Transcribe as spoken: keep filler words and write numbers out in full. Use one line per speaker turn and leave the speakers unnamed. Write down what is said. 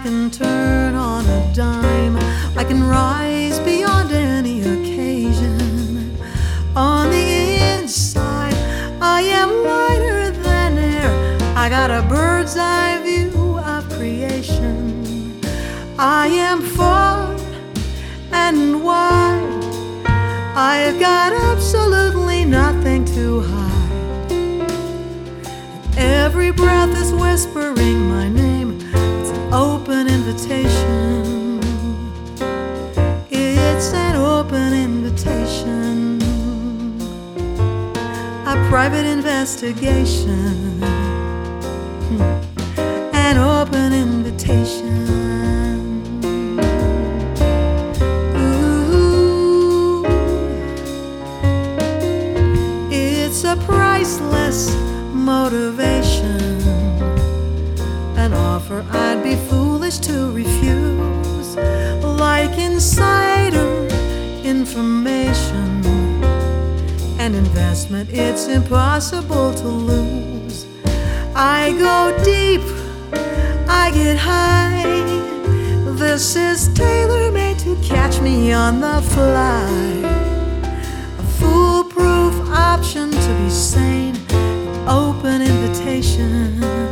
can turn on a dime. I can rise beyond any occasion. On the inside, I am lighter than air. I got a bird's eye view of creation. I am far and wide. I've got absolutely nothing to hide. Every breath is whispering my name. It's an open invitation. It's an open invitation. A private investigation. An open invitation. Ooh, it's a priceless motivation, an offer I'd be foolish to refuse. Like insider information, an investment it's impossible to lose. I go deep, I get high. This is tailor-made to catch me on the fly. A foolproof option to be sane. Open invitation.